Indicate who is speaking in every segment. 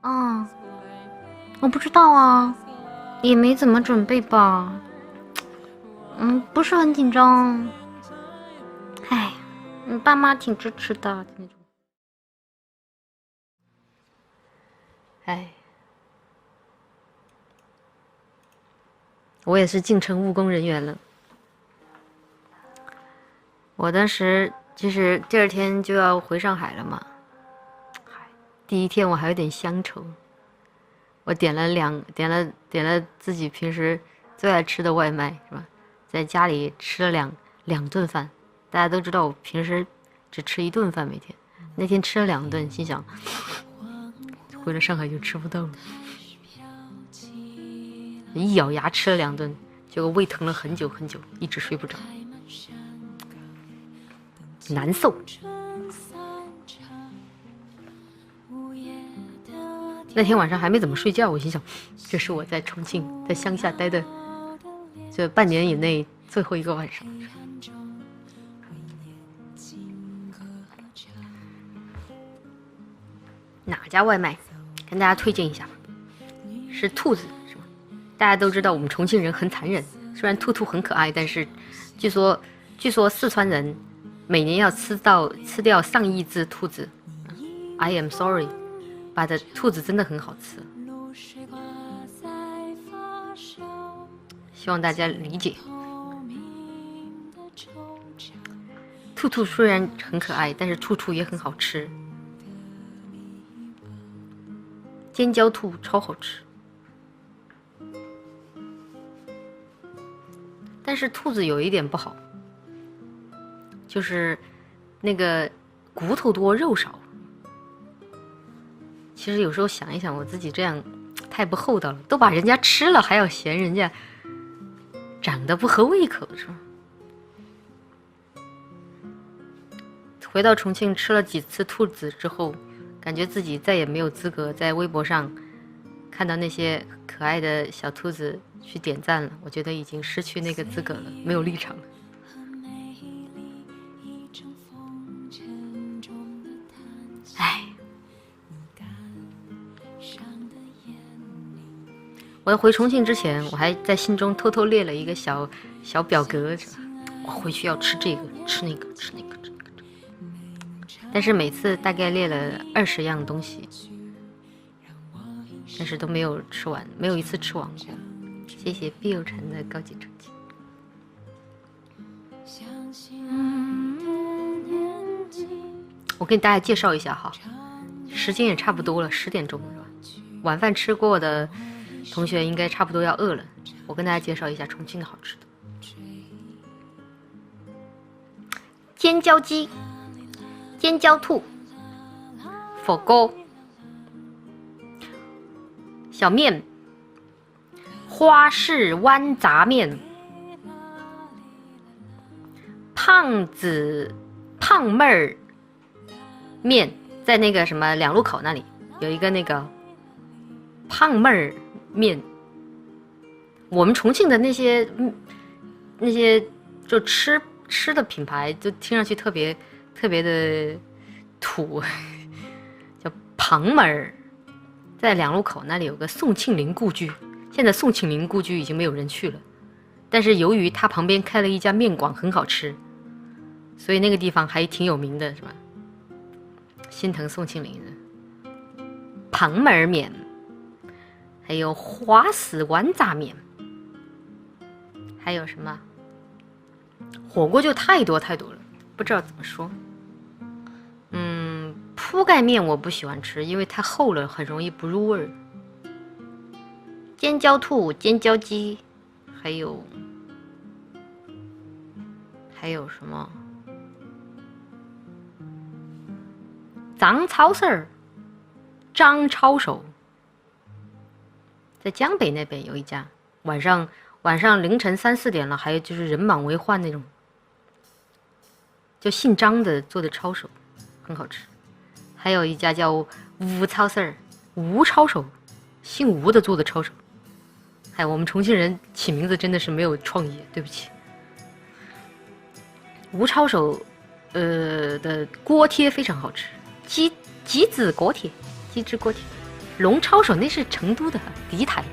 Speaker 1: 啊，我不知道啊，也没怎么准备吧。不是很紧张。唉，你爸妈挺支持的那种。唉，我也是进城务工人员了。我当时就是第二天就要回上海了嘛，第一天我还有点乡愁，我点了自己平时最爱吃的外卖，是吧？在家里吃了两顿饭，大家都知道我平时只吃1顿饭每天，那天吃了2顿，心想回了上海就吃不到了，一咬牙吃了2顿，结果胃疼了很久很久，一直睡不着，难受。那天晚上还没怎么睡觉，我心想，这是我在重庆在乡下待的这半年以内最后一个晚上。哪家外卖跟大家推荐一下吧，是兔子，是吧？大家都知道我们重庆人很残忍，虽然兔兔很可爱，但是据说四川人每年要吃掉上亿只兔子。I am sorry， but 兔子真的很好吃，希望大家理解。兔兔虽然很可爱，但是兔兔也很好吃。尖椒兔超好吃，但是兔子有一点不好，就是那个骨头多肉少。其实有时候想一想，我自己这样太不厚道了，都把人家吃了，还要嫌人家长得不合胃口，是吧？回到重庆吃了几次兔子之后，感觉自己再也没有资格在微博上看到那些可爱的小兔子去点赞了，我觉得已经失去那个资格了，没有立场了。唉，我要回重庆之前，我还在心中偷偷列了一个小表格，我回去要吃这个，吃那个，吃那个，吃那个。但是每次大概列了20样东西，但是都没有吃完，没有一次吃完过。谢谢必有城的高级成绩。我给大家介绍一下哈，时间也差不多了，10点钟是吧？晚饭吃过的同学应该差不多要饿了。我跟大家介绍一下重庆的好吃的：尖椒鸡、尖椒兔、火锅、小面、花式豌杂面、胖妹儿面，在那个什么2路口那里有一个那个胖妹儿面。我们重庆的那些就吃的品牌，就听上去特别的土，叫庞妹儿。在2路口那里有个宋庆龄故居，现在宋庆龄故居已经没有人去了，但是由于它旁边开了一家面馆很好吃，所以那个地方还挺有名的，是吧？心疼宋庆龄的庞妹儿面，还有花式豌杂面，还有什么火锅就太多了，不知道怎么说。铺盖面我不喜欢吃，因为太厚了，很容易不入味儿。尖椒兔、尖椒鸡，还有什么张抄手儿、张抄手，在江北那边有一家，晚上凌晨3、4点了，还有就是人满为患那种，就姓张的做的抄手，很好吃。还有一家叫吴抄手儿，吴抄手，姓吴的做的抄手。哎，我们重庆人起名字真的是没有创意，对不起。吴抄手，的锅贴非常好吃，鸡子锅贴，鸡汁锅贴。 龙抄手那是成都的敌台。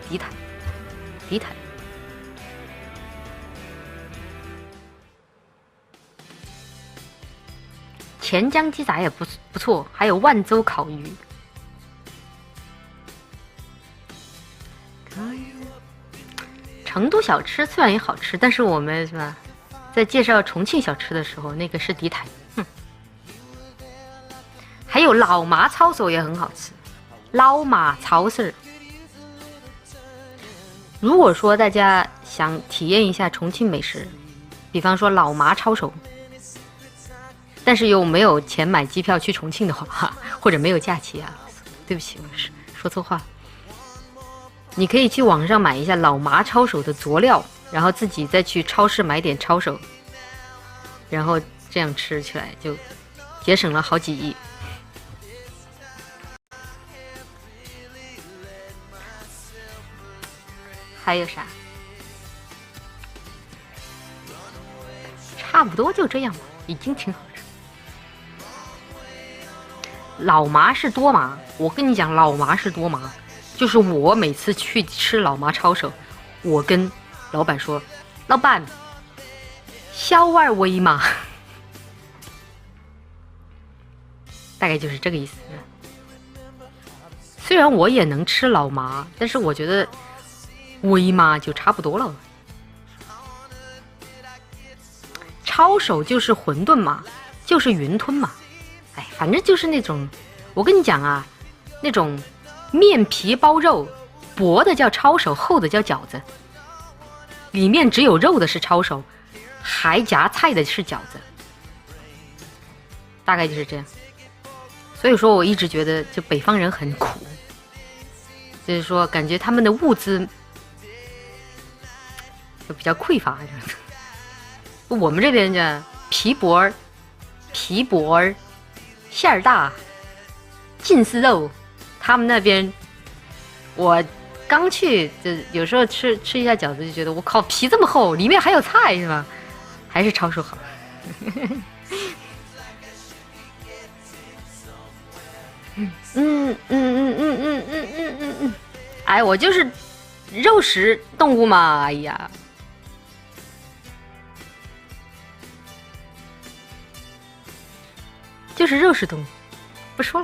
Speaker 1: 钱江鸡杂也不错，还有万州烤鱼。成都小吃虽然也好吃，但是我们是吧，在介绍重庆小吃的时候，那个是敌台。还有老麻抄手也很好吃，老麻抄手。如果说大家想体验一下重庆美食，比方说老麻抄手，但是又没有钱买机票去重庆的话，或者没有假期啊，对不起，我说错话。你可以去网上买一下老麻抄手的佐料，然后自己再去超市买点抄手，然后这样吃起来就节省了好几亿。还有啥？差不多就这样吧，已经挺好吃。老麻是多麻，我跟你讲，老麻是多麻。就是我每次去吃老麻抄手，我跟老板说：“老板，小碗微麻。”大概就是这个意思。虽然我也能吃老麻，但是我觉得微麻就差不多了。抄手就是馄饨嘛，就是云吞嘛，哎，反正就是那种，我跟你讲啊，那种面皮包肉，薄的叫抄手，厚的叫饺子，里面只有肉的是抄手，还夹菜的是饺子，大概就是这样。所以说我一直觉得就北方人很苦，就是说感觉他们的物资就比较匮乏。我们这边叫皮薄儿，馅儿大，尽是肉。他们那边，我刚去就有时候吃一下饺子，就觉得我靠，皮这么厚，里面还有菜是吧？还是抄手好。哎，我就是肉食动物嘛，哎呀。就是肉食动物，不说了。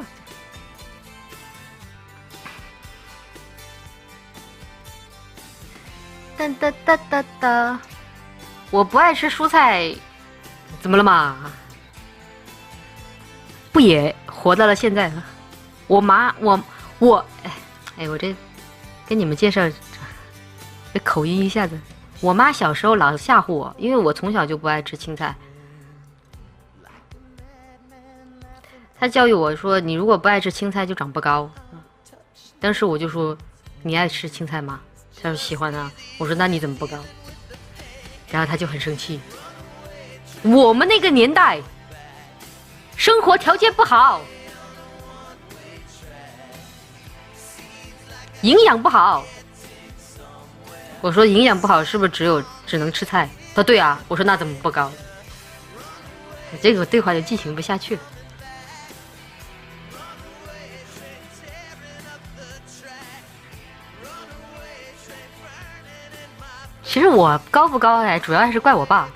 Speaker 1: 哒哒哒哒哒，我不爱吃蔬菜，怎么了嘛？不也活到了现在吗？我妈，我，哎，我这跟你们介绍，这口音一下子。我妈小时候老吓唬我，因为我从小就不爱吃青菜。他教育我说：“你如果不爱吃青菜，就长不高。”当时我就说：“你爱吃青菜吗？”他说：“喜欢啊。”我说：“那你怎么不高？”然后他就很生气。我们那个年代，生活条件不好，营养不好。我说：“营养不好是不是只能吃菜？”他说：“对啊。”我说：“那怎么不高？”这个对话就进行不下去了。其实我高不高主要还是怪我爸，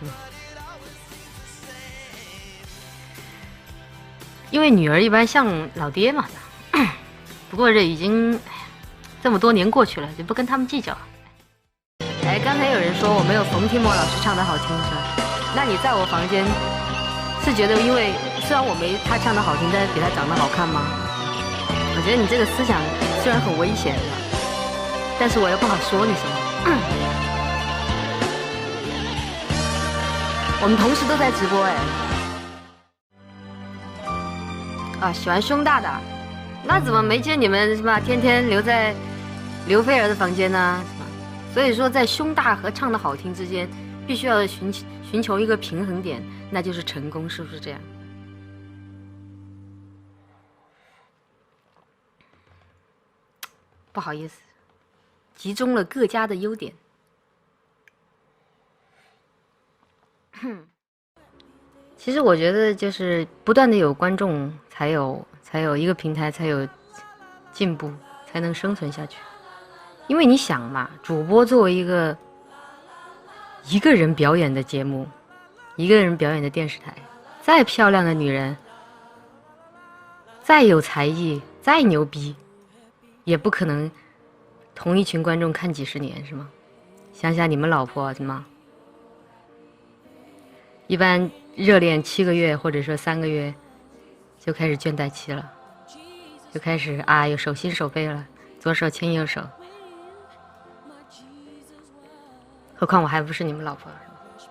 Speaker 1: 因为女儿一般像老爹嘛。不过这已经这么多年过去了，就不跟他们计较了。哎，刚才有人说我没有冯提莫老师唱的好听是吧？那你在我房间是觉得因为虽然我没他唱的好听，但是比他长得好看吗？我觉得你这个思想虽然很危险的，但是我又不好说你什么。我们同时都在直播哎。啊，喜欢胸大的，那怎么没见你们是吧？天天留在刘菲儿的房间呢？是吧？所以说，在胸大和唱的好听之间，必须要寻求一个平衡点，那就是成功，是不是这样？不好意思，集中了各家的优点。其实我觉得就是不断的有观众，才有一个平台才有进步， 才能生存下去。因为你想嘛，主播作为一个人表演的节目，一个人表演的电视台，再漂亮的女人，再有才艺，再牛逼，也不可能同一群观众看几十年，是吗？想想你们老婆怎么？一般热恋7个月或者说3个月就开始倦怠期了，就开始有手心手背了，左手牵右手。何况我还不是你们老婆，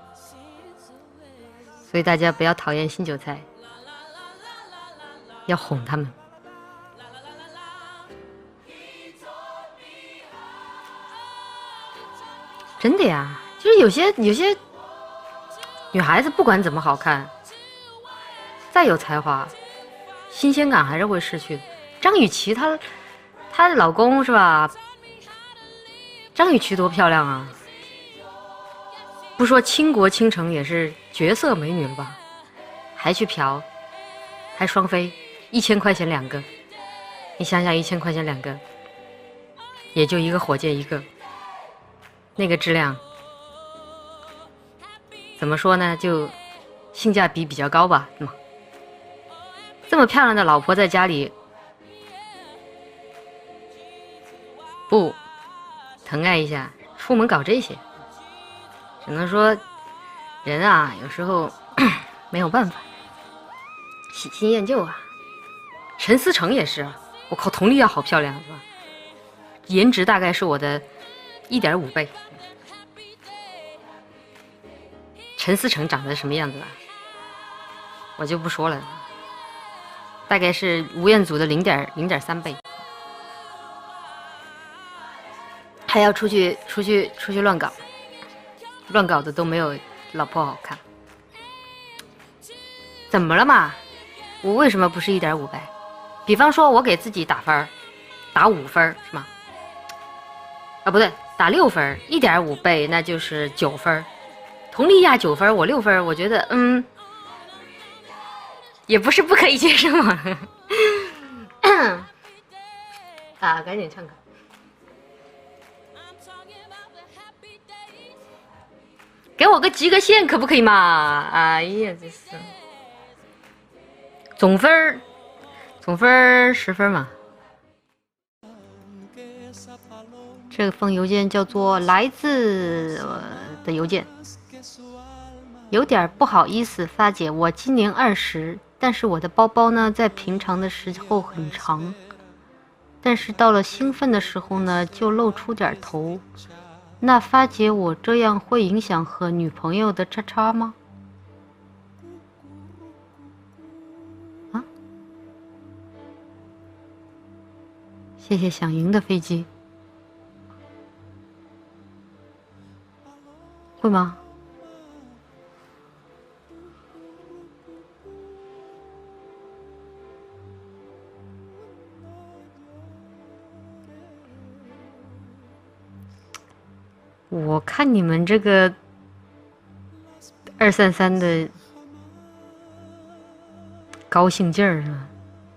Speaker 1: 所以大家不要讨厌新韭菜，要哄他们。真的呀，就是有些女孩子不管怎么好看，再有才华，新鲜感还是会失去的。张雨绮她的老公是吧？张雨绮多漂亮啊！不说倾国倾城也是绝色美女了吧？还去嫖，还双飞，1000块钱2个。你想想，1000块钱2个，也就一个火箭一个，那个质量，怎么说呢？就性价比比较高吧，是吗？这么漂亮的老婆在家里不疼爱一下，出门搞这些，只能说人啊，有时候没有办法，喜新厌旧啊。陈思诚也是啊，我靠，佟丽娅好漂亮，是吧？颜值大概是我的1.5倍。陈思诚长得什么样子啊？我就不说了，大概是吴彦祖的0.3倍。还要出去乱搞，乱搞的都没有老婆好看。怎么了嘛？我为什么不是1.5倍？比方说我给自己打分，打5分是吗？不对，打6分，1.5倍那就是9分。佟丽娅9分，我6分，我觉得也不是不可以接受嘛。赶紧唱歌。给我个及格线可不可以嘛？哎呀，这是总分10分嘛。这封邮件叫做来自的邮件，有点不好意思发姐，我今年20，但是我的包包呢，在平常的时候很长，但是到了兴奋的时候呢，就露出点头。那发姐，我这样会影响和女朋友的叉叉吗？啊？谢谢响铃的飞机。会吗？我看你们这个233的高兴劲儿啊，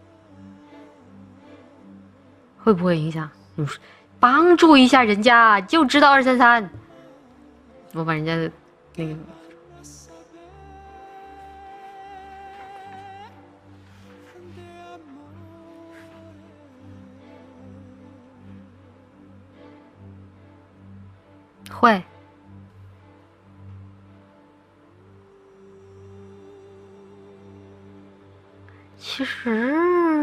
Speaker 1: 会不会影响？你帮助一下人家，就知道233。我把人家的那个会。其实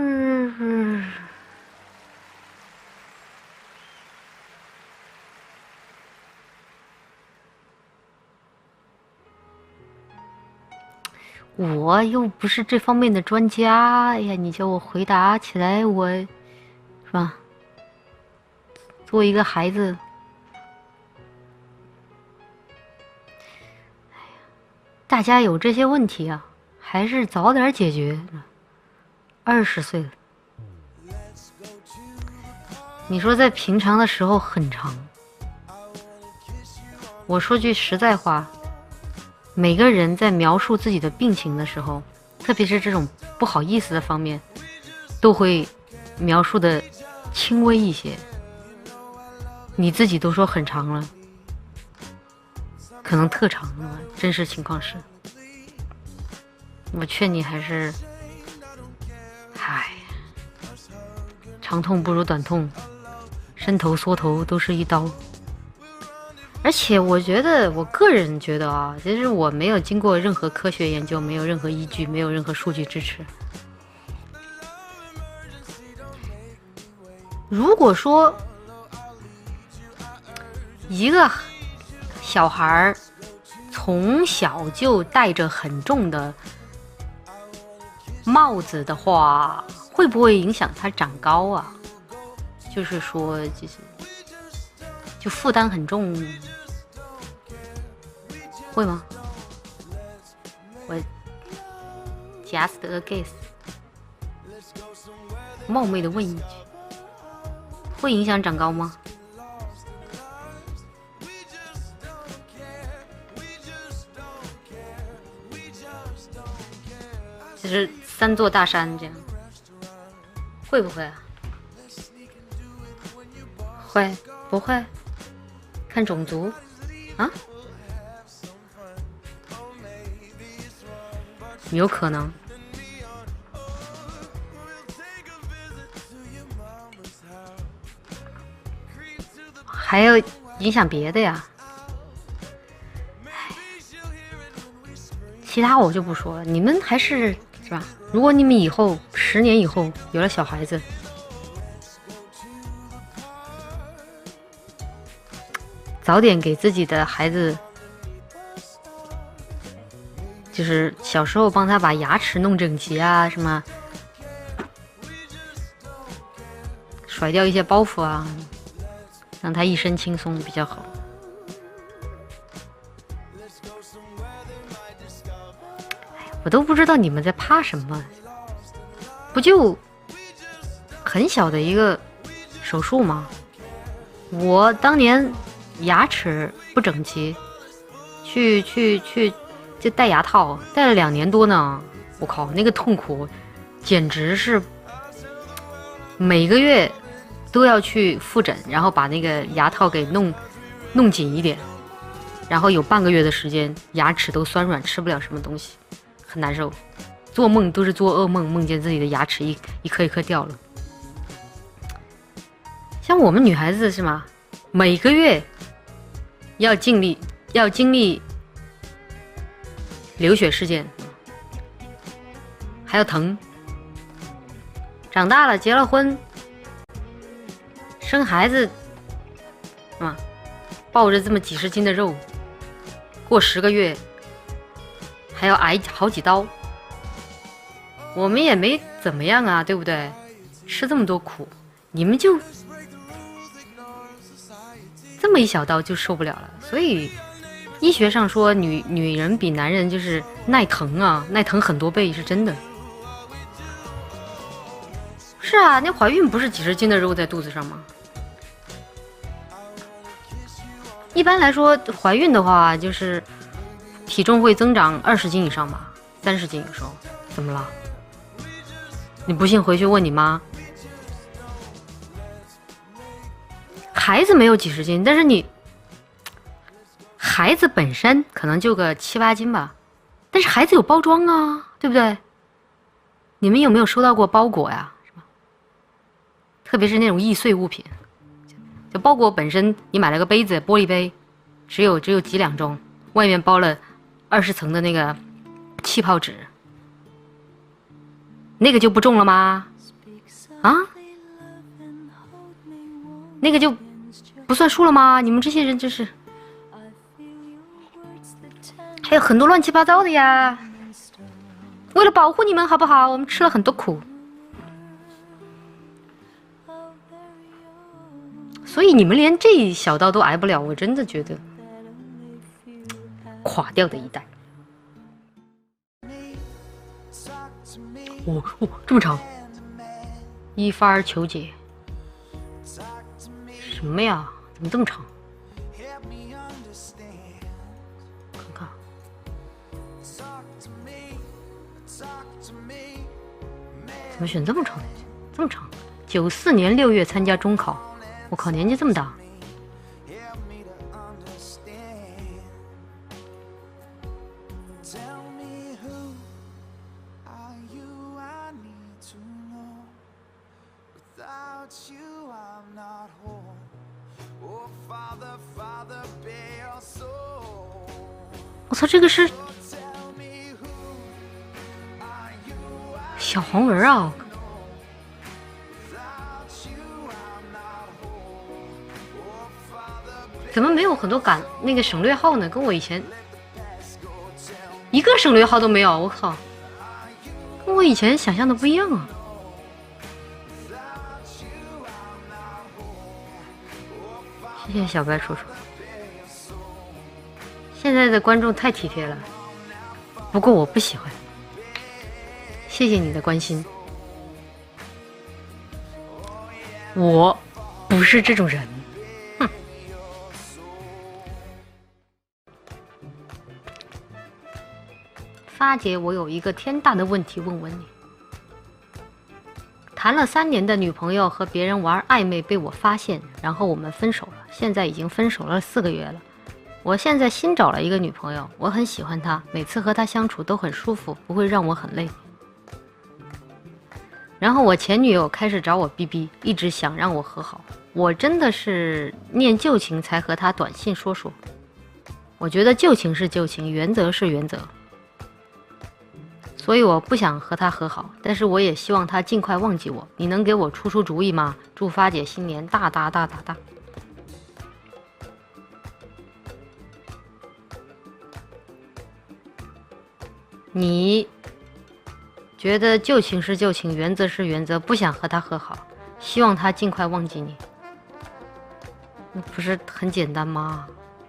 Speaker 1: 我又不是这方面的专家，哎呀，你叫我回答起来，我是吧？作为一个孩子，大家有这些问题啊，还是早点解决。20岁了，你说在平常的时候很长。我说句实在话，每个人在描述自己的病情的时候，特别是这种不好意思的方面，都会描述的轻微一些，你自己都说很长了，可能特长了。真实情况是，我劝你还是，长痛不如短痛，伸头缩头都是一刀。而且我觉得，我个人觉得啊，其实我没有经过任何科学研究，没有任何依据，没有任何数据支持。如果说一个小孩从小就戴着很重的帽子的话，会不会影响他长高啊？就是说，就负担很重，会吗？我 just a guess， 冒昧的问一句，会影响长高吗？就是3座大山这样，会不会啊？会不会？看种族啊？有可能。还要影响别的呀。其他我就不说了，你们还是吧？如果你们以后10年以后有了小孩子，早点给自己的孩子，就是小时候帮他把牙齿弄整齐啊，什么甩掉一些包袱啊，让他一身轻松比较好。我都不知道你们在怕什么，不就很小的一个手术吗？我当年牙齿不整齐，去就戴牙套，戴了2年多呢。我靠，那个痛苦简直是每个月都要去复诊，然后把那个牙套给弄紧一点，然后有半个月的时间牙齿都酸软，吃不了什么东西，很难受，做梦都是做噩梦，梦见自己的牙齿一颗一颗掉了。像我们女孩子是吗？每个月要经历流血事件，还要疼。长大了，结了婚，生孩子，抱着这么几十斤的肉，过10个月还要挨好几刀。我们也没怎么样啊，对不对？吃这么多苦，你们就这么一小刀就受不了了。所以医学上说女人比男人就是耐疼啊，耐疼很多倍，是真的。是啊，那怀孕不是几十斤的肉在肚子上吗？一般来说，怀孕的话就是体重会增长20斤以上吧，30斤有时候。怎么了？你不信回去问你妈。孩子没有几十斤，但是孩子本身可能就个7、8斤吧，但是孩子有包装啊，对不对？你们有没有收到过包裹呀？是吧？特别是那种易碎物品，就包裹本身，你买了个杯子，玻璃杯，只有几两重，外面包了20层的那个气泡纸，那个就不重了吗？啊？那个就不算数了吗？你们这些人真是，还有很多乱七八糟的呀。为了保护你们好不好，我们吃了很多苦，所以你们连这一小刀都挨不了，我真的觉得垮掉的一代。这么长，一发求解，什么呀？怎么这么长？看看，怎么选这么长的？这么长， 94年6月参加中考，我靠，年纪这么大。我操，这个是小黄文啊！怎么没有很多那个省略号呢？跟我以前一个省略号都没有，我靠，跟我以前想象的不一样啊！谢谢小白叔叔。现在的观众太体贴了，不过我不喜欢。谢谢你的关心，我不是这种人。哼。发姐，我有一个天大的问题问问你。谈了3年的女朋友和别人玩暧昧被我发现，然后我们分手了，现在已经分手了4个月了。我现在新找了一个女朋友，我很喜欢她，每次和她相处都很舒服，不会让我很累。然后我前女友开始找我逼逼，一直想让我和好，我真的是念旧情才和她短信说说。我觉得旧情是旧情，原则是原则，所以我不想和她和好，但是我也希望她尽快忘记我。你能给我出主意吗？祝发姐新年大大大大大！你觉得旧情是旧情，原则是原则，不想和他和好，希望他尽快忘记你，那不是很简单吗？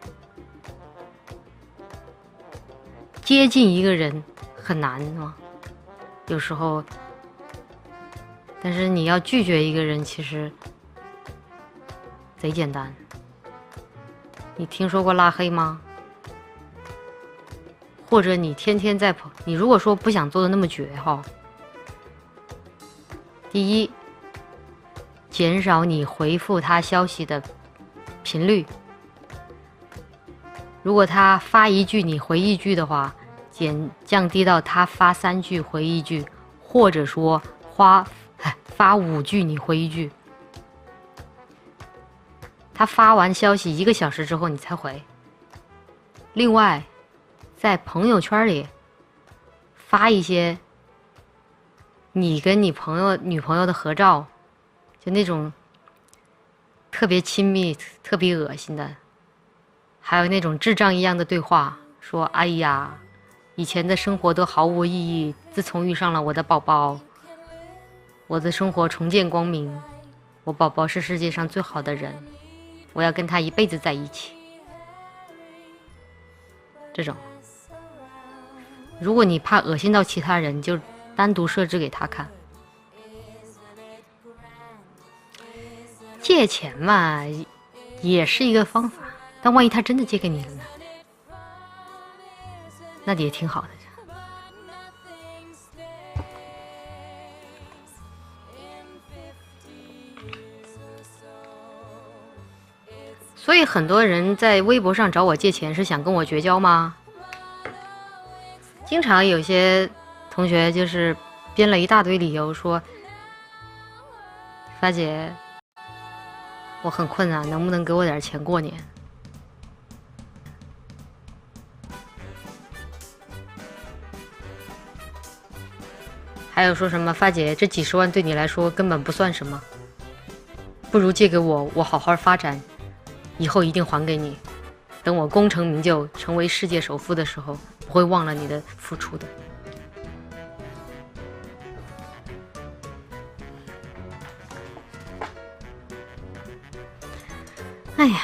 Speaker 1: 接近一个人很难吗？有时候，但是你要拒绝一个人，其实贼简单。你听说过拉黑吗？或者你天天在你如果说不想做的那么绝哈，第一，减少你回复他消息的频率。如果他发1句你回1句的话，降低到他发3句回1句，或者说发5句你回1句。他发完消息1个小时之后你才回。另外，在朋友圈里发一些你跟你女朋友的合照，就那种特别亲密特别恶心的，还有那种智障一样的对话，说哎呀，以前的生活都毫无意义，自从遇上了我的宝宝，我的生活重见光明，我宝宝是世界上最好的人，我要跟他一辈子在一起。这种如果你怕恶心到其他人，就单独设置给他看。借钱嘛，也是一个方法，但万一他真的借给你了呢？那也挺好的。所以很多人在微博上找我借钱，是想跟我绝交吗？经常有些同学就是编了一大堆理由说，发姐，我很困难，能不能给我点钱过年？还有说什么，发姐，这几10万对你来说根本不算什么，不如借给我，我好好发展，以后一定还给你。等我功成名就，成为世界首富的时候，不会忘了你的付出的。哎呀，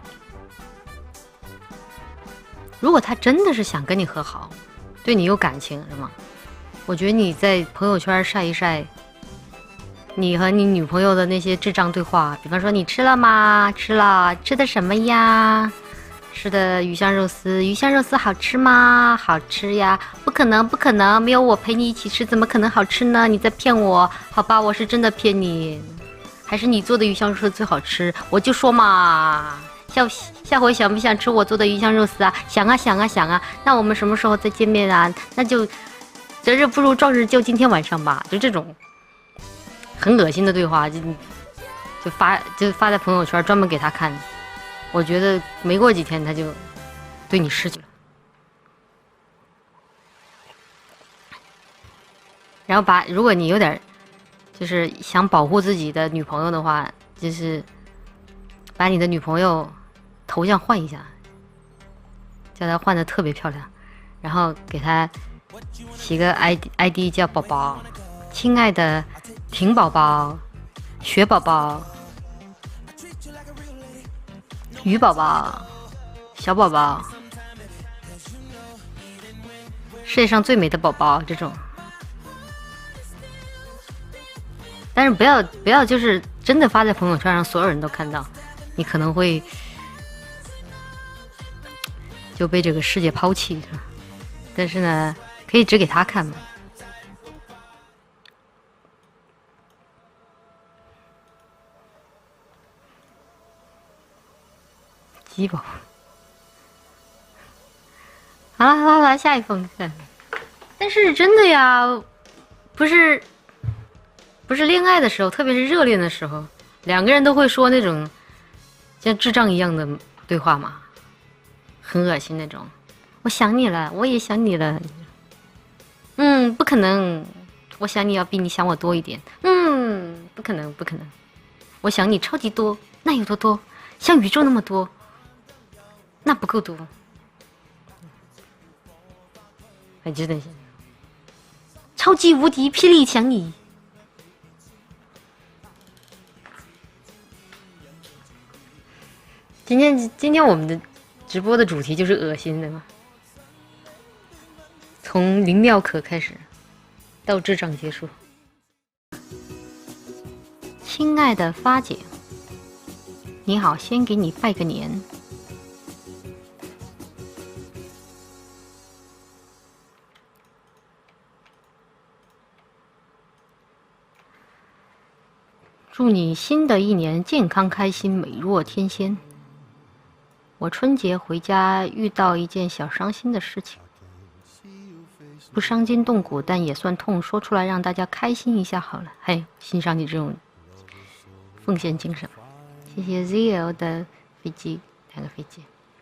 Speaker 1: 如果他真的是想跟你和好，对你有感情是吗？我觉得你在朋友圈晒一晒你和你女朋友的那些智障对话，比方说你吃了吗？吃了，吃的什么呀？吃的鱼香肉丝，鱼香肉丝好吃吗？好吃呀！不可能，不可能，没有我陪你一起吃，怎么可能好吃呢？你在骗我，好吧，我是真的骗你。 还是你做的鱼香肉丝最好吃？我就说嘛，下回想不想吃我做的鱼香肉丝啊？想啊想啊想啊，那我们什么时候再见面啊？那就择日不如撞日，就今天晚上吧。就这种很恶心的对话，就发在朋友圈，专门给他看。我觉得没过几天他就对你失去了。然后如果你有点就是想保护自己的女朋友的话，就是把你的女朋友头像换一下，叫她换的特别漂亮，然后给她起个 ID 叫宝宝，亲爱的婷宝宝、雪宝宝、鱼宝宝、小宝宝，世界上最美的宝宝这种。但是不要就是真的发在朋友圈让所有人都看到，你可能会就被这个世界抛弃。但是呢，可以只给他看嘛。鸡宝，好了，下一封。但是真的呀，不是恋爱的时候，特别是热恋的时候，两个人都会说那种像智障一样的对话嘛，很恶心那种。我想你了，我也想你了。不可能，我想你要比你想我多一点。不可能。我想你超级多，那有多多？像宇宙那么多，那不够多。还真的是超级无敌霹雳想你。今天我们的直播的主题就是恶心的嘛，从林妙可开始，到智障结束。亲爱的发姐，你好，先给你拜个年。祝你新的一年健康开心，美若天仙。我春节回家遇到一件小伤心的事情，不伤筋动骨，但也算痛，说出来让大家开心一下好了。嘿，欣赏你这种奉献精神，谢谢 ZL 的飞机，2个飞机。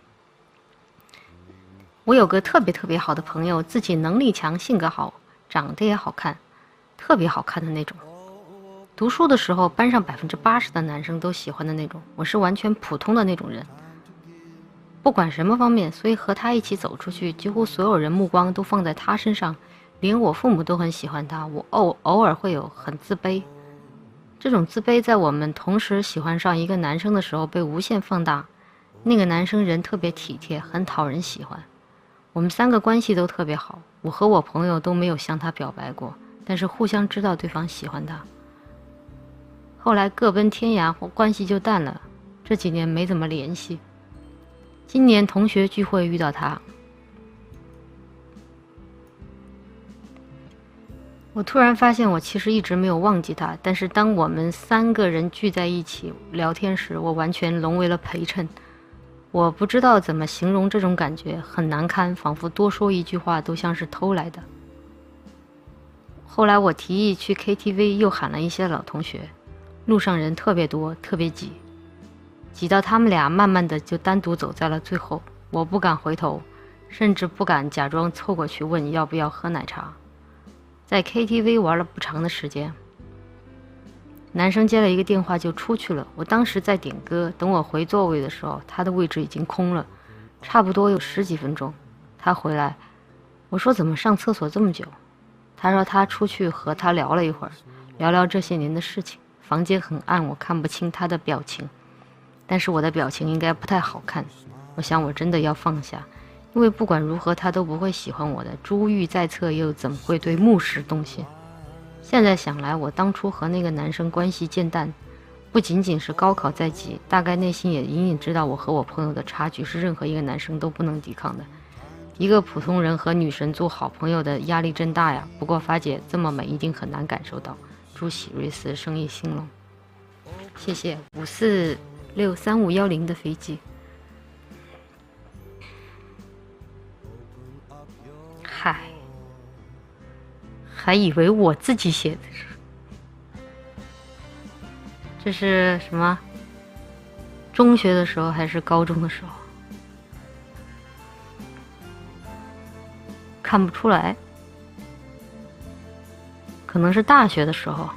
Speaker 1: 我有个特别好的朋友，自己能力强，性格好，长得也好看，特别好看的那种。读书的时候，班上80%的男生都喜欢的那种，我是完全普通的那种人。不管什么方面，所以和他一起走出去，几乎所有人目光都放在他身上，连我父母都很喜欢他。我偶尔会有很自卑，这种自卑在我们同时喜欢上一个男生的时候被无限放大。那个男生人特别体贴，很讨人喜欢，我们3个关系都特别好，我和我朋友都没有向他表白过，但是互相知道对方喜欢他。后来各奔天涯，关系就淡了，这几年没怎么联系。今年同学聚会遇到他，我突然发现我其实一直没有忘记他，但是当我们3个人聚在一起聊天时，我完全沦为了陪衬。我不知道怎么形容这种感觉，很难堪，仿佛多说一句话都像是偷来的。后来我提议去 KTV， 又喊了一些老同学，路上人特别多，特别挤到他们俩慢慢的就单独走在了最后。我不敢回头，甚至不敢假装凑过去问要不要喝奶茶。在 KTV 玩了不长的时间，男生接了一个电话就出去了。我当时在点歌，等我回座位的时候，他的位置已经空了，差不多有10几分钟。他回来，我说怎么上厕所这么久？他说他出去和他聊了一会儿，聊这些年的事情。房间很暗，我看不清他的表情，但是我的表情应该不太好看。我想我真的要放下，因为不管如何他都不会喜欢我的。珠玉在侧，又怎么会对木石动心？现在想来，我当初和那个男生关系渐淡，不仅仅是高考在即，大概内心也隐隐知道我和我朋友的差距是任何一个男生都不能抵抗的。一个普通人和女神做好朋友的压力真大呀。不过发姐这么美，一定很难感受到。祝喜瑞斯生意兴隆。 谢谢5463510的飞机。嗨，还以为我自己写的，这是什么？中学的时候还是高中的时候？看不出来，可能是大学的时候。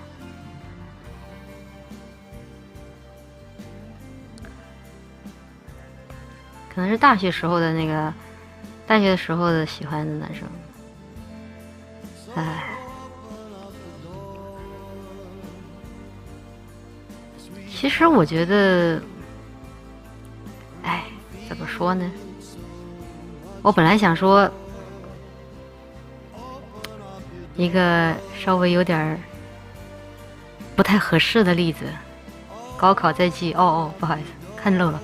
Speaker 1: 可能是大学时候的那个，大学的时候的喜欢的男生。唉，其实我觉得，怎么说呢？我本来想说一个稍微有点不太合适的例子，高考在即，不好意思，看漏了。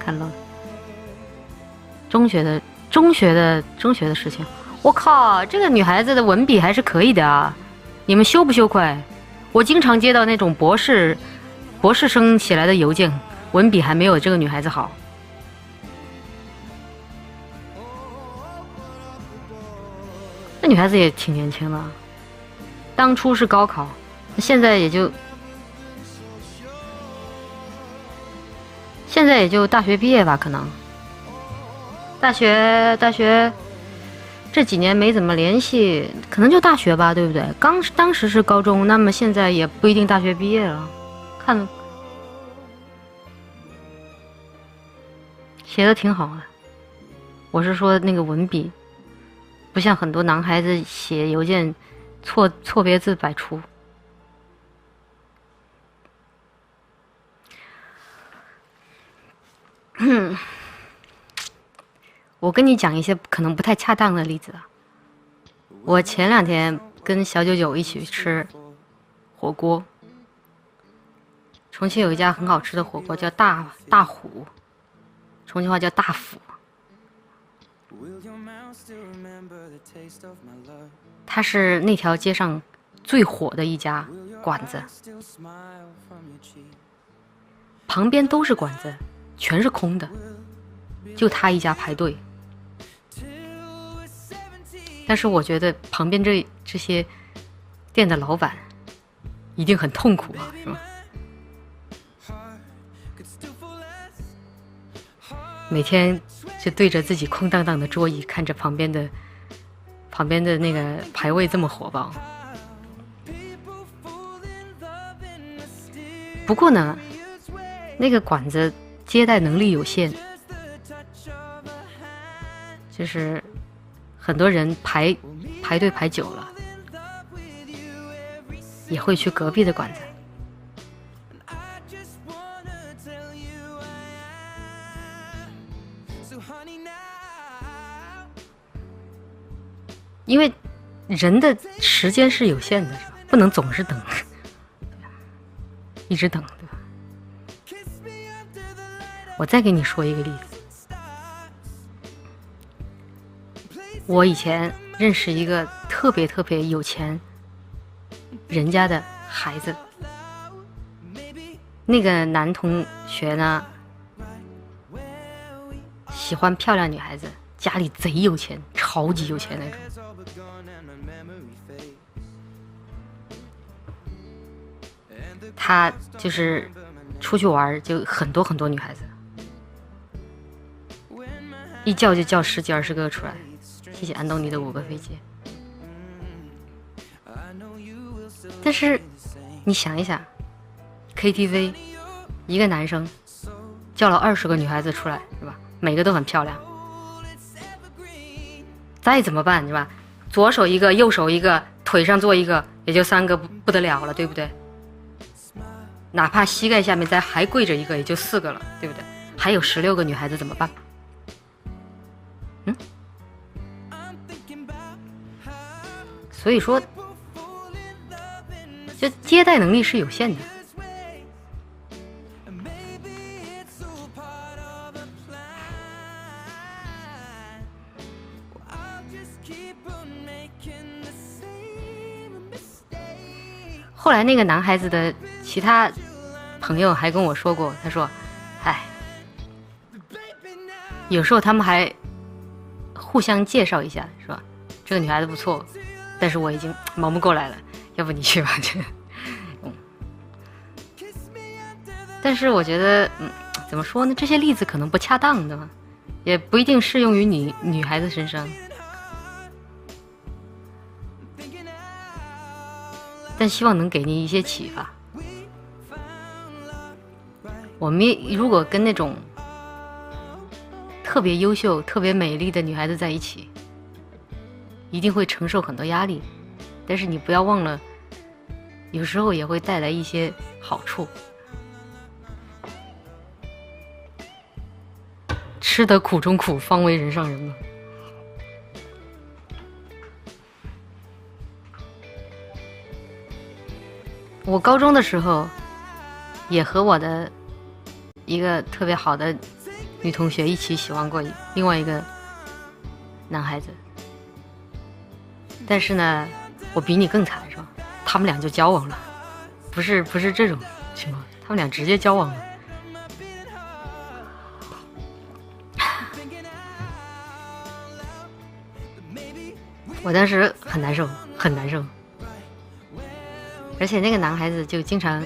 Speaker 1: 中学的事情，我靠，这个女孩子的文笔还是可以的啊！你们羞不羞愧？我经常接到那种博士生写来的邮件，文笔还没有这个女孩子好。那女孩子也挺年轻的，当初是高考，现在也就大学毕业吧，可能。大学这几年没怎么联系，可能就大学吧，对不对？当时是高中，那么现在也不一定大学毕业了。看，写的挺好的。我是说那个文笔，不像很多男孩子写邮件错别字百出。我跟你讲一些可能不太恰当的例子啊。我前2天跟小九九一起吃火锅，重庆有一家很好吃的火锅叫大虎，重庆话叫大虎。它是那条街上最火的一家馆子，旁边都是馆子，全是空的，就他一家排队。但是我觉得旁边这些店的老板一定很痛苦啊，是吧？每天就对着自己空荡荡的桌椅，看着旁边的那个排位这么火爆。不过呢，那个馆子接待能力有限，就是很多人排队排久了，也会去隔壁的馆子。因为人的时间是有限的，不能总是等，一直等，对吧？我再给你说一个例子，我以前认识一个特别有钱人家的孩子，那个男同学呢，喜欢漂亮女孩子，家里贼有钱，超级有钱那种。他就是出去玩就很多女孩子，一叫就叫10几20个出来。谢谢安东尼的5个飞机。但是你想一想 ，KTV 一个男生叫了20个女孩子出来，是吧？每个都很漂亮，再怎么办，是吧？左手一个，右手一个，腿上坐一个，也就3个不得了了，对不对？哪怕膝盖下面再还跪着一个，也就4个了，对不对？还有16个女孩子怎么办？所以说，就接待能力是有限的。后来那个男孩子的其他朋友还跟我说过，他说，哎，有时候他们还互相介绍一下，说这个女孩子不错，但是我已经忙不过来了，要不你去吧。但是我觉得，怎么说呢？这些例子可能不恰当的嘛，也不一定适用于你女孩子身上。但希望能给你一些启发。我们如果跟那种特别优秀、特别美丽的女孩子在一起，一定会承受很多压力，但是你不要忘了，有时候也会带来一些好处。吃得苦中苦，方为人上人嘛。我高中的时候，也和我的一个特别好的女同学一起喜欢过另外一个男孩子，但是呢，我比你更惨，是吧？他们俩就交往了，不是这种情况，他们俩直接交往了。我当时很难受，很难受。而且那个男孩子就经常，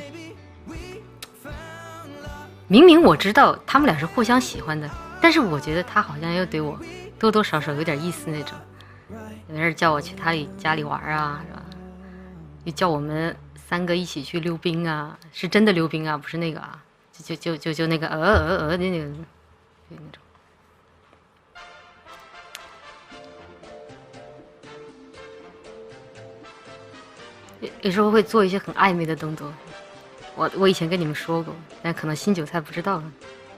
Speaker 1: 明明我知道他们俩是互相喜欢的，但是我觉得他好像又对我多多少少有点意思那种。有人叫我去他家里玩啊，是吧？又叫我们3个一起去溜冰啊，是真的溜冰啊，不是那个啊，就那个的那个，就那种。有时候会做一些很暧昧的动作，我以前跟你们说过，但可能新韭菜不知道了。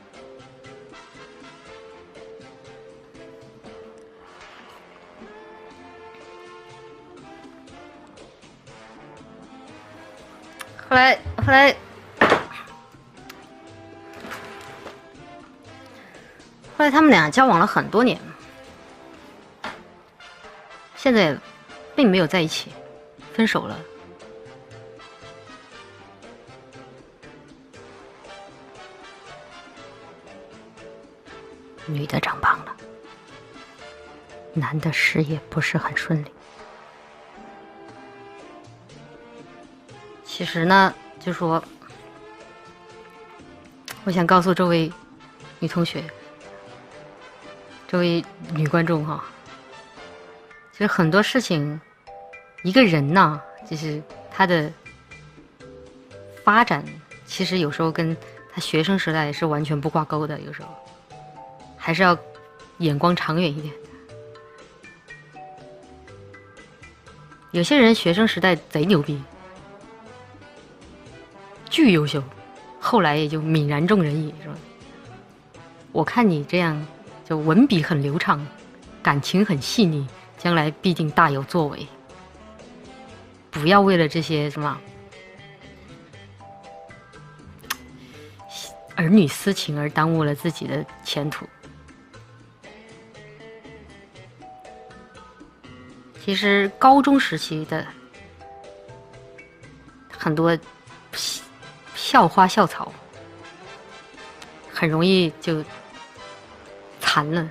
Speaker 1: 后来他们俩交往了很多年，现在并没有在一起，分手了。女的长胖了，男的事业不是很顺利。其实呢，就说我想告诉这位女同学，这位女观众哈，其实很多事情，一个人呐，就是他的发展，其实有时候跟他学生时代是完全不挂钩的，有时候还是要眼光长远一点。有些人学生时代贼牛逼，巨优秀，后来也就泯然众人矣，是吧？我看你这样，就文笔很流畅，感情很细腻，将来必定大有作为。不要为了这些什么儿女私情而耽误了自己的前途。其实高中时期的很多校花校草很容易就残了。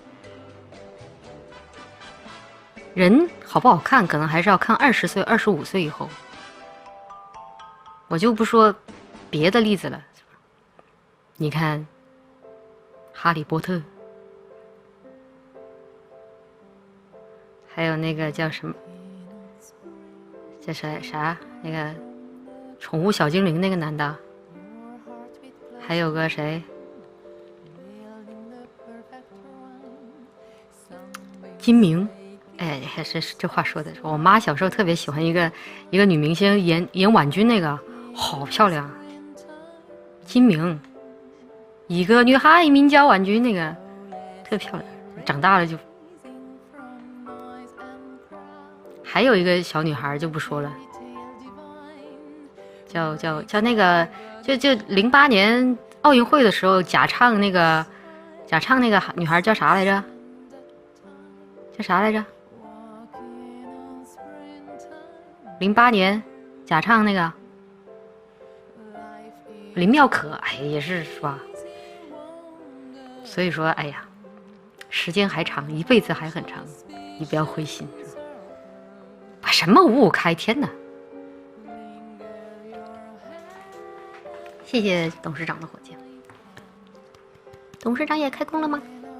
Speaker 1: 人好不好看，可能还是要看20岁、25岁以后。我就不说别的例子了，你看《哈利波特》，还有那个叫什么，叫啥那个宠物小精灵那个男的，还有个谁，金明。哎，是这话说的。我妈小时候特别喜欢一个女明星，演婉君那个，好漂亮。金明，一个女孩名叫婉君，那个特漂亮。长大了就，还有一个小女孩就不说了，叫那个，就08年奥运会的时候假唱那个女孩叫啥来着？叫啥来着？08年假唱那个林妙可，哎，也是吧？所以说，哎呀，时间还长，一辈子还很长，你不要灰心。把什么五五开？天哪！谢谢董事长的火箭。董事长也开工了吗？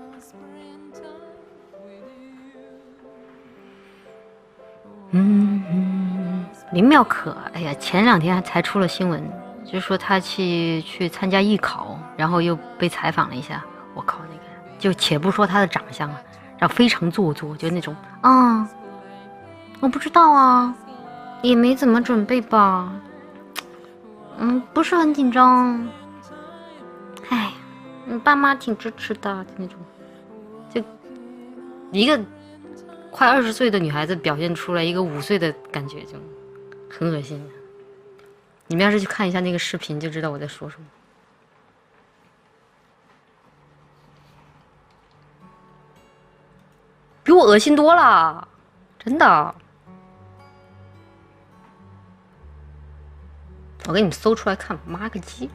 Speaker 1: 林妙可，哎呀，前2天才出了新闻，就说他去参加艺考，然后又被采访了一下。我靠，那个就且不说他的长相了，然后非常做作，就那种啊，我不知道啊，也没怎么准备吧，不是很紧张，哎，爸妈挺支持的那种，就一个快20岁的女孩子表现出来一个5岁的感觉，就很恶心。你们要是去看一下那个视频，就知道我在说什么。比我恶心多了，真的。我给你们搜出来看，妈个鸡！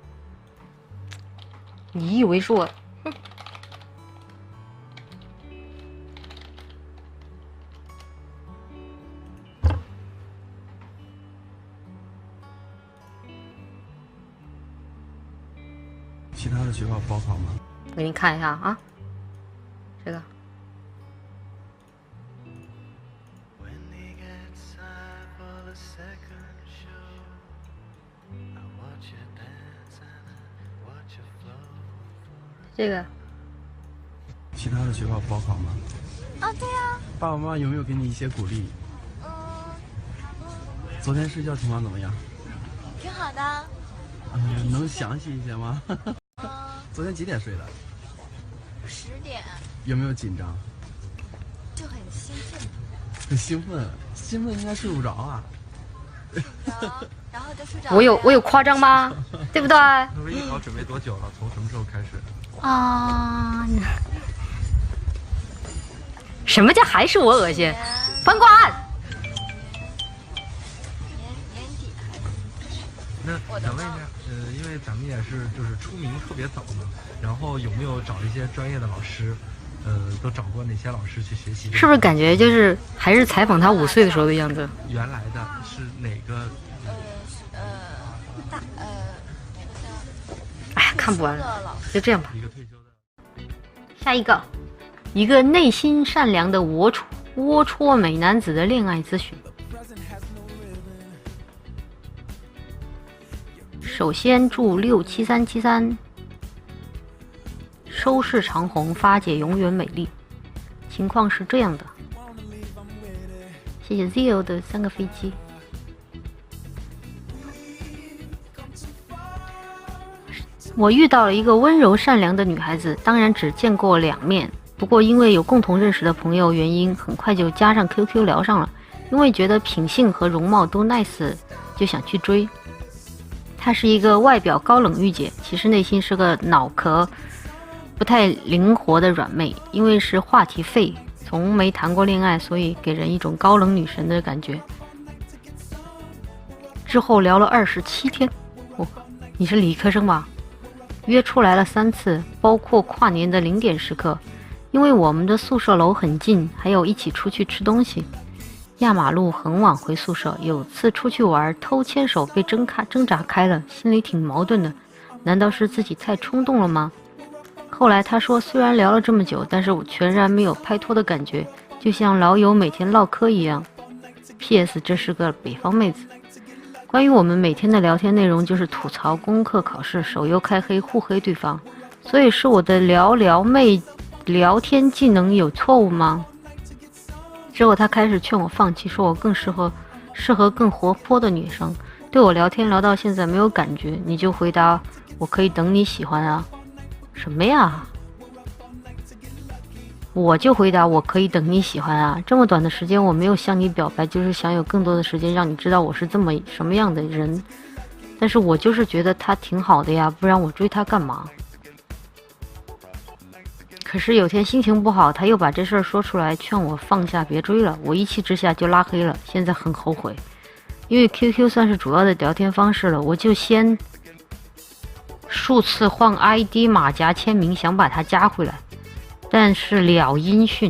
Speaker 1: 你以为是我？
Speaker 2: 其他的学校报考吗？
Speaker 1: 我给你看一下啊，这个。这个。
Speaker 2: 其他的学校报考吗？
Speaker 3: 啊，对呀。
Speaker 2: 爸爸妈妈有没有给你一些鼓励？昨天睡觉情况怎么样？
Speaker 3: 挺好的。
Speaker 2: 能详细一些吗？昨天几点睡的
Speaker 3: ？10点。
Speaker 2: 有没有紧张？
Speaker 3: 就很兴奋。
Speaker 2: 很兴奋，兴奋应该睡不着啊。
Speaker 3: 然后就睡着了。
Speaker 1: 我有夸张吗？对不对？
Speaker 2: 那不是艺考准备多久了？从什么时候开始？
Speaker 1: 什么叫还是我恶心？饭馆。
Speaker 3: 年底还是？
Speaker 4: 那想问一下，因为咱们也是就是出名特别早嘛，然后有没有找一些专业的老师？都找过哪些老师去学习？
Speaker 1: 是不是感觉就是还是采访他5岁的时候的样子？
Speaker 4: 原来的是哪个？
Speaker 1: 哎呀，看不完了，就这样吧。
Speaker 4: 一个退休的。
Speaker 1: 下一个内心善良的龌龊美男子的恋爱咨询。首先祝67373收视长虹，发姐永远美丽。情况是这样的，谢谢 Zio 的3个飞机。我遇到了一个温柔善良的女孩子，当然只见过2面，不过因为有共同认识的朋友原因，很快就加上 QQ 聊上了。因为觉得品性和容貌都 nice， 就想去追。她是一个外表高冷御姐，其实内心是个脑壳不太灵活的软妹。因为是话题废，从没谈过恋爱，所以给人一种高冷女神的感觉。之后聊了27天，你是理科生吧？约出来了3次，包括跨年的0点时刻。因为我们的宿舍楼很近，还有一起出去吃东西。压马路很晚回宿舍，有次出去玩偷牵手被挣扎开了，心里挺矛盾的。难道是自己太冲动了吗？后来他说，虽然聊了这么久，但是我全然没有拍拖的感觉，就像老友每天唠嗑一样。PS 这是个北方妹子。关于我们每天的聊天内容就是吐槽、功课、考试、手游开黑、互黑对方，所以是我的聊妹聊天技能有错误吗？之后他开始劝我放弃，说我更适合更活泼的女生。对我聊天聊到现在没有感觉，你就回答我可以等你喜欢啊。什么呀？我就回答我可以等你喜欢啊。这么短的时间我没有向你表白，就是想有更多的时间让你知道我是这么什么样的人。但是我就是觉得他挺好的呀，不然我追他干嘛？可是有天心情不好，他又把这事儿说出来，劝我放下别追了。我一气之下就拉黑了，现在很后悔。因为 QQ 算是主要的聊天方式了，我就先数次换 ID 马甲签名，想把他加回来，但是了音讯。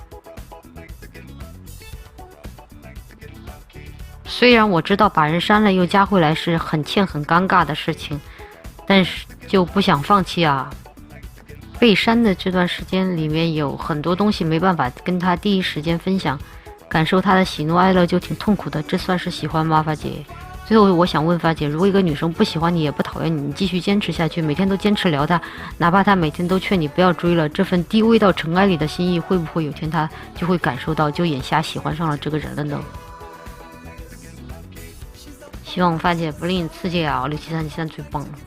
Speaker 1: 虽然我知道把人删了又加回来是很欠很尴尬的事情，但是就不想放弃啊。被删的这段时间里面有很多东西没办法跟他第一时间分享，感受他的喜怒哀乐就挺痛苦的，这算是喜欢吗，发姐？最后我想问发姐，如果一个女生不喜欢你也不讨厌你，你继续坚持下去，每天都坚持聊她，哪怕她每天都劝你不要追了，这份低微到尘埃里的心意，会不会有天她就会感受到，就眼瞎喜欢上了这个人了呢？希望发姐不吝赐教啊，67373最棒了。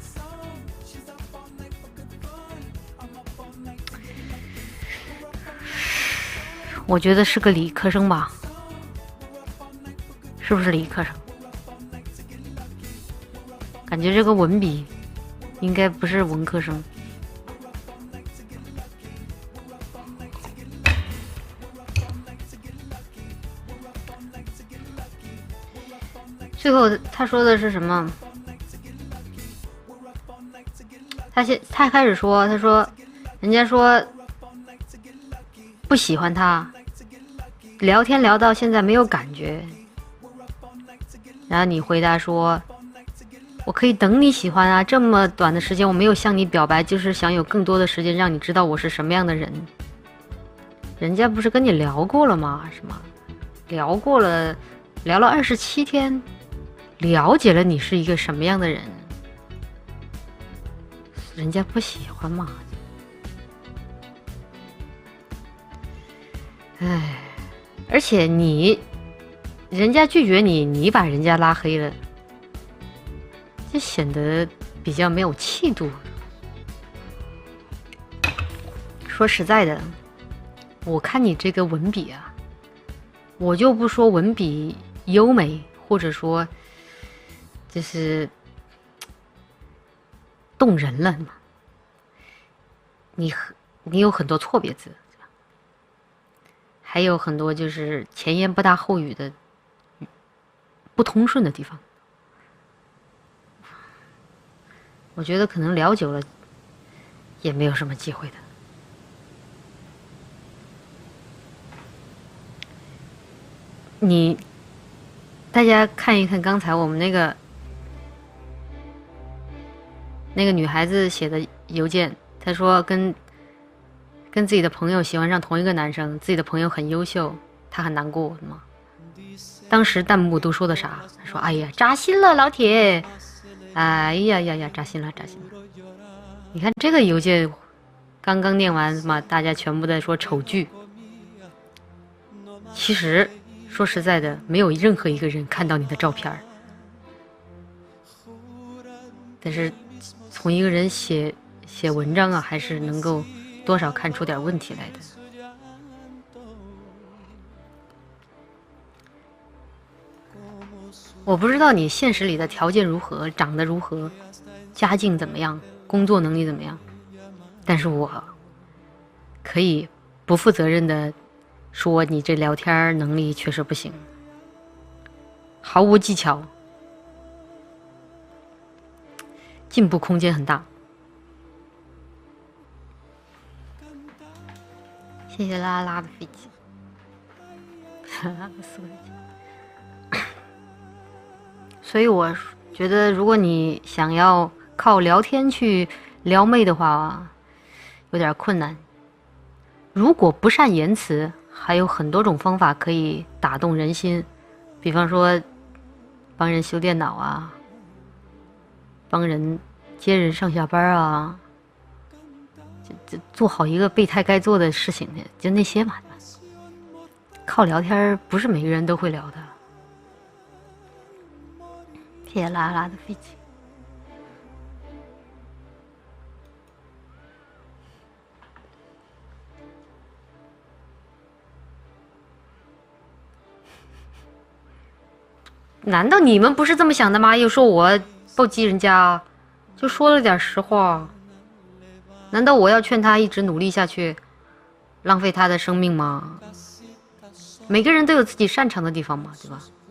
Speaker 1: 我觉得是个理科生吧，是不是理科生？感觉这个文笔应该不是文科生。最后他说的是什么？他开始说，他说人家说不喜欢他，聊天聊到现在没有感觉，然后你回答说我可以等你喜欢啊，这么短的时间我没有向你表白，就是想有更多的时间让你知道我是什么样的人。人家不是跟你聊过了吗？是吗？聊过了，聊了27天，了解了你是一个什么样的人，人家不喜欢嘛。唉，而且人家拒绝你，你把人家拉黑了，这显得比较没有气度。说实在的，我看你这个文笔啊，我就不说文笔优美，或者说就是动人了嘛。你有很多错别字，还有很多就是前言不搭后语的不通顺的地方。我觉得可能聊久了也没有什么机会的。大家看一看刚才我们那个女孩子写的邮件，她说跟自己的朋友喜欢上同一个男生，自己的朋友很优秀，她很难过吗？当时弹幕都说的啥？她说：“哎呀，扎心了，老铁！哎呀呀呀，扎心了，扎心了！”你看这个邮件刚刚念完嘛，大家全部在说丑剧。其实说实在的，没有任何一个人看到你的照片，但是从一个人写文章啊，还是能够多少看出点问题来的。我不知道你现实里的条件如何，长得如何，家境怎么样，工作能力怎么样，但是我可以不负责任的说，你这聊天能力确实不行，毫无技巧，进步空间很大。谢谢拉拉的飞机。所以我觉得，如果你想要靠聊天去撩妹的话，有点困难。如果不善言辞，还有很多种方法可以打动人心，比方说帮人修电脑啊，帮人接人上下班啊，就做好一个备胎该做的事情的，就那些嘛。靠聊天不是每个人都会聊的。谢谢拉拉的飞机。难道你们不是这么想的吗？又说我暴击人家，就说了点实话。难道我要劝他一直努力下去，浪费他的生命吗？每个人都有自己擅长的地方嘛，对吧？